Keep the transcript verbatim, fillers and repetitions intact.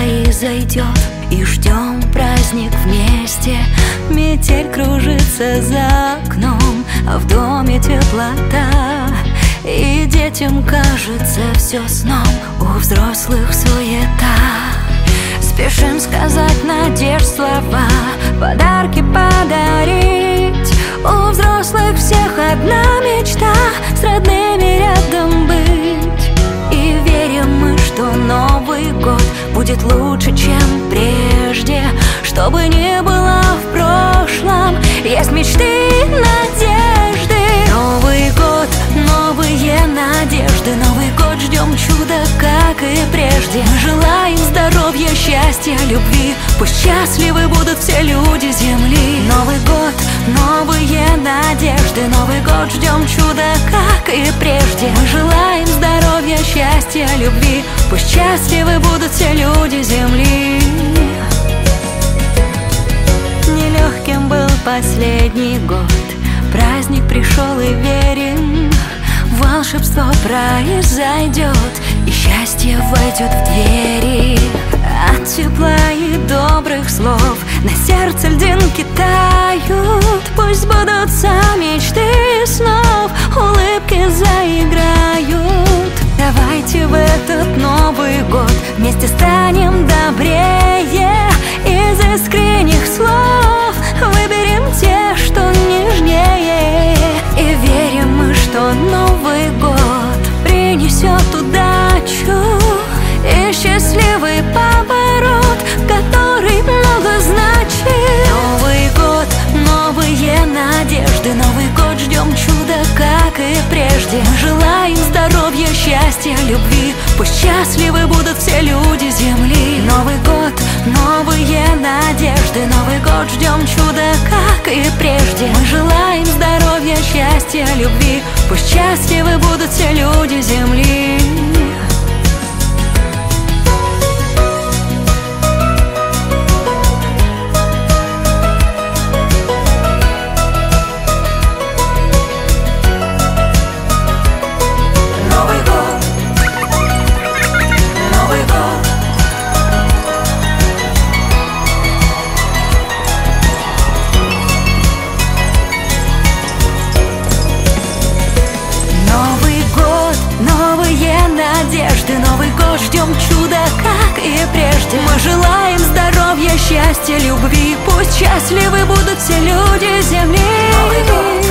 произойдет, и ждем праздник вместе. Метель кружится за окном, а в доме теплота, и детям кажется все сном, у взрослых суета. Спешим сказать надежд слова, подарки подарить. У взрослых всех одна мечта — с родными рядом быть. И верим мы, что Новый год будет лучше, чем прежде. Что бы ни было в прошлом, есть мечты и надежды. Новый год, новые надежды. Новый год ждем чуда, как и прежде. Мы желаем здоровья, счастья, любви. Пусть счастливы будут все люди земли. Новый год, новые надежды. Новый год ждем чуда, как и прежде. Мы желаем здоровья, счастья, любви. Пусть счастливы будут все люди земли. Нелегким был последний год, праздник пришел и верим, волшебство произойдет, и счастье войдет в двери. От тепла и добрых слов на сердце льдинки тают. Пусть сбудутся мечты снов, улыбки заиграют. Давайте в этот Новый год вместе станем добрее. Из искренних слов выберем те, что нежнее. И верим мы, что Новый год принесет удачу и счастливый поворот, который много значит. Новый год, новые надежды. Новый год ждем чуда, как и прежде. Мы желаем здоровья, счастья, любви. Пусть счастливы будут все люди земли. Новый год, новые надежды. Новый год ждем чуда, как и прежде. Мы желаем здоровья, счастья, любви. Пусть счастливы будут все люди земли. Новый год ждем чуда, как и прежде. Мы желаем здоровья, счастья, любви. Пусть счастливы будут все люди земли. Новый год.